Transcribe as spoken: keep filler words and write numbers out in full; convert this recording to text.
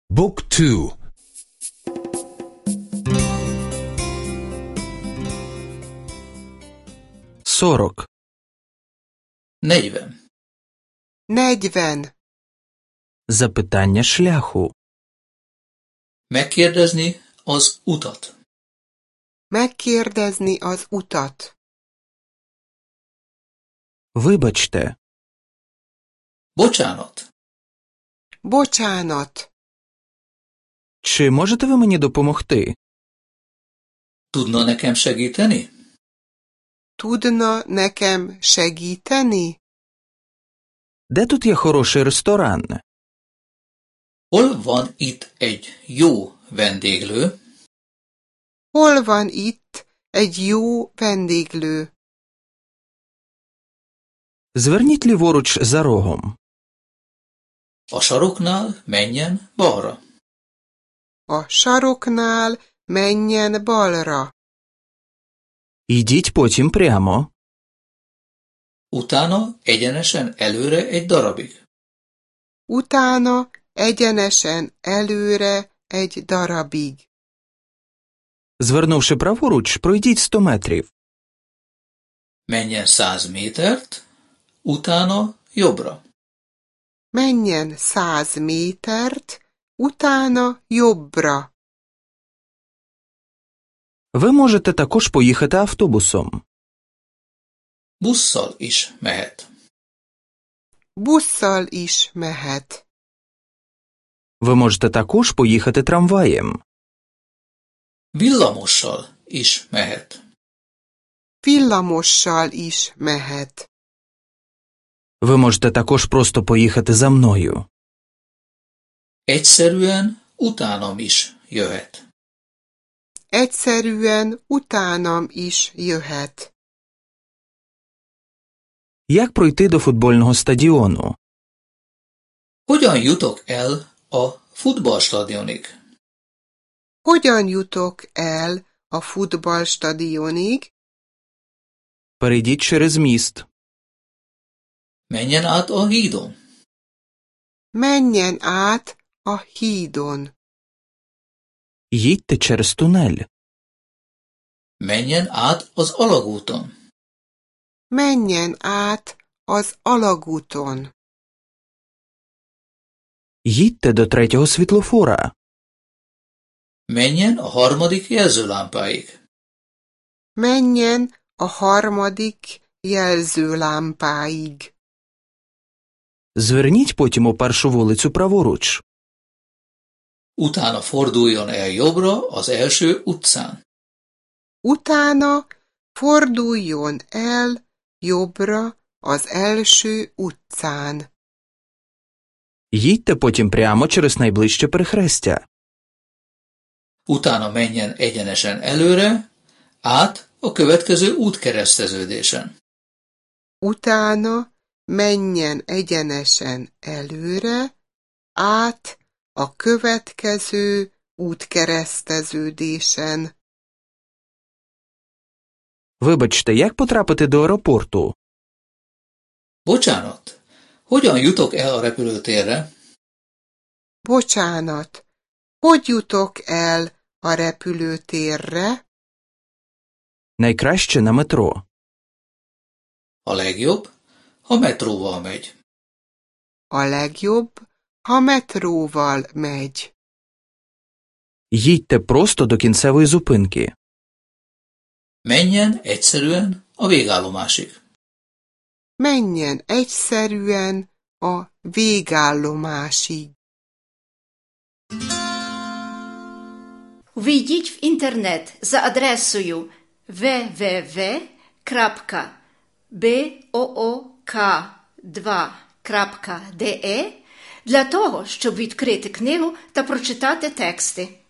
Book two. Сорок. negyven. Negyven. Запитання шляху. Megkérdezni az utat. Megkérdezni az utat. Вибачте. Bocsánat. Bocsánat. Чи можете ви мені допомогти? Tudna nekem segíteni? Tudna nekem segíteni? Де тут є хороший ресторан? Hol van itt egy jó vendéglő? Hol van itt egy jó vendéglő? Зверніть ліворуч за рогом. A saroknál menjen balra. A saroknál menjen balra. Йдіть потім прямо. Utána egyenesen előre egy darabig. Utána egyenesen előre egy darabig. Звернувши праворуч, пройдіть сто метрів. Menjen száz métert, utána jobbra. Menjen száz métert, utána jobbra. Ви можете також поїхати автобусом. Busszal is mehet. Busszal is mehet. Ви можете також поїхати трамваєм. Villamossal is mehet. Villamossal is mehet. Ви можете також просто поїхати за мною. Egyszerűen utánam is jöhet. Egyszerűen utánam is jöhet. Як пройти до футбольного стадіону? Hogyan jutok el a futballstadionig? Hogyan jutok el a futballstadionig? Перейдіть через міст. Menjen át a hídon. Menjen át a hídon. Їдьте через тунель. Menjen át az alagúton. Menjen át az alagúton. Їдьте до третього світлофора. Menjen a harmadik jelzőlámpáig. Menjen a harmadik jelzőlámpáig. Зверніть потім у першу вулицю праворуч. Utána forduljon el jobbra az első utcán. Utána forduljon el jobbra az első utcán. Їдьте потім прямо через найближче перехрестя. Utána menjen egyenesen előre, át a következő útkereszteződésen. Utána menjen egyenesen előre, át a következő útkereszteződésen. Вибачте, як потрапити до аеропорту? Bocsánat, hogyan jutok el a repülőtérre? Bocsánat, hogy jutok el a repülőtérre? Найкраще на метро. A legjobb, ha metróval megy. A legjobb, ha metróval megy. Їдьте просто до кінцевої зупинки. Menjen egyszerűen a végállomásig. Menjen egyszerűen a végállomásig. Ввійдіть в інтернет за адресою дабл ю дабл ю дабл ю крапка буок два крапка де для того, щоб відкрити книгу та прочитати тексти.